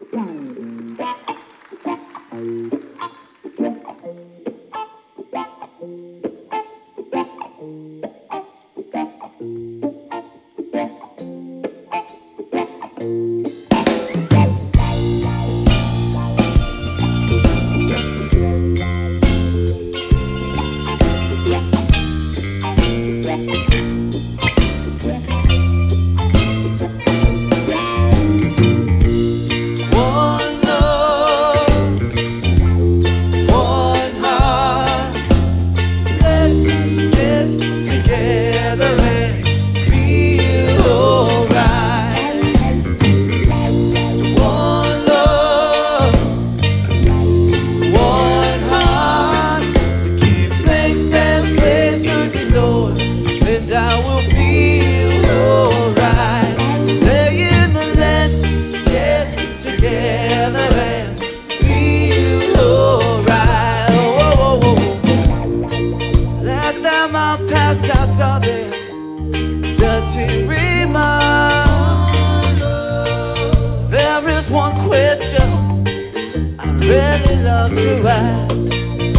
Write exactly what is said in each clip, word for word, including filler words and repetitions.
dirty remarks. There is one question I'd really love to ask.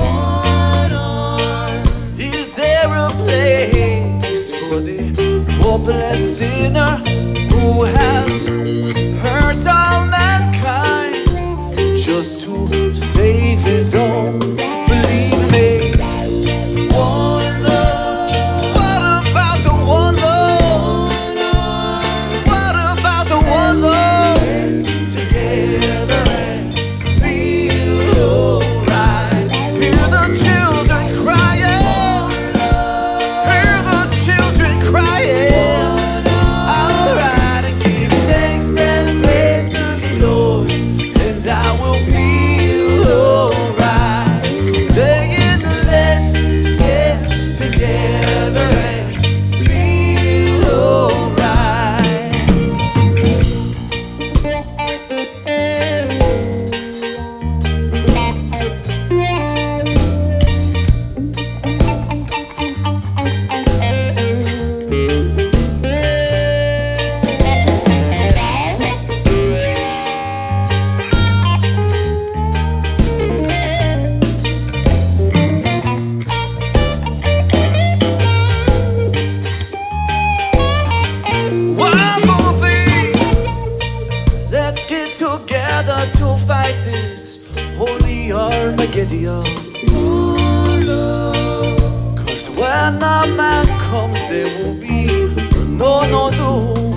Is there a place for the hopeless sinner who has hurt all mankind just to save his own? Believe me, one love. What about the one love? What about the one love? Together and feel alright. Hear the children crying. Hear the children crying. Alright, and give thanks and praise to the Lord, and I will feel alright. Saying let's get together and feel alright. One more thing, let's get together to fight this holy Armageddon. Cause when the man comes, there will be no, no, no.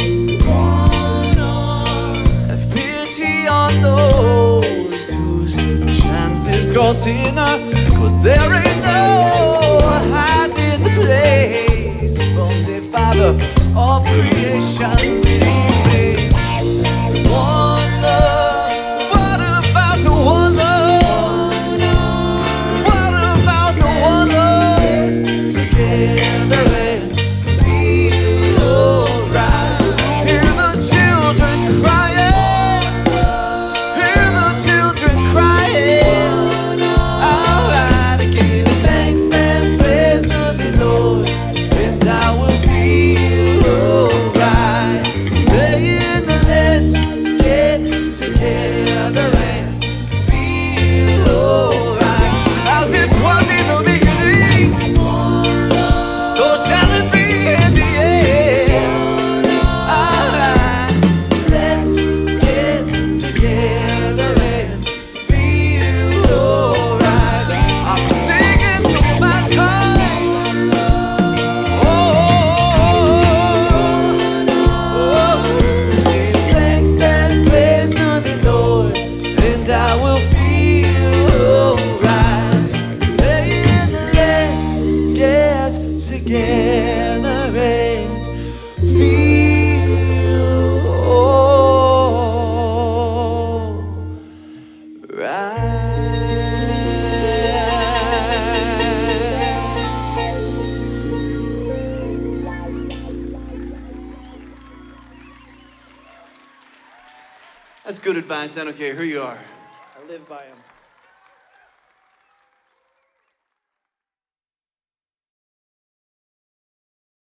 Have pity on those whose chances grow thinner, cause there ain't no hiding place from the Father of creation. Believe me, so one love. What about the one love? So what about the one love? Together and feel alright. Hear the children crying. Hear the children crying. Alright, give thanks and praise to the Lord, and I will feel alright. Saying let's get together and feel alright. As it was in the beginning, so shall it be in the end. Alright, let's get together and feel alright. I'm singing to mankind. Give thanks and praise to the Lord, and I will feel alright. Saying let's get together and feel alright. That's good advice. Then, okay, here you are. I live by him.